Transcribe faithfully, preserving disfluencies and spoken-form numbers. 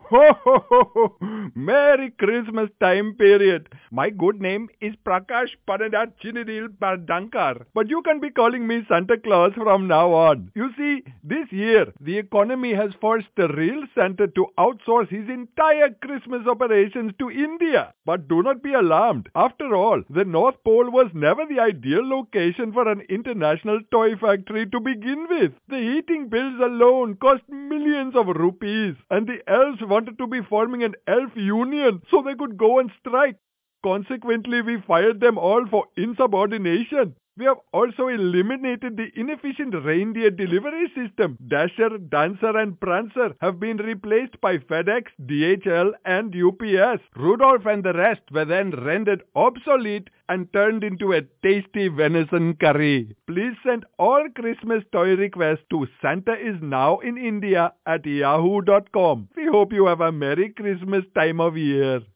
Ho ho ho ho! Merry Christmas time period. My good name is Prakash Panadat Chinidil Pardankar, but you can be calling me Santa Claus from now on. You see, this year the economy has forced the real Santa to outsource his entire Christmas operations to India. But do not be alarmed. After all, the North Pole was never the ideal location for an international toy factory to begin with. The heating bills alone cost millions of rupees, and the elves wanted to be forming an elf union so they could go on strike. Consequently, we fired them all for insubordination. We have also eliminated the inefficient reindeer delivery system. Dasher, Dancer and Prancer have been replaced by FedEx, D H L and U P S. Rudolph and the rest were then rendered obsolete and turned into a tasty venison curry. Please send all Christmas toy requests to Santa is now in India at yahoo dot com. We hope you have a Merry Christmas time of year.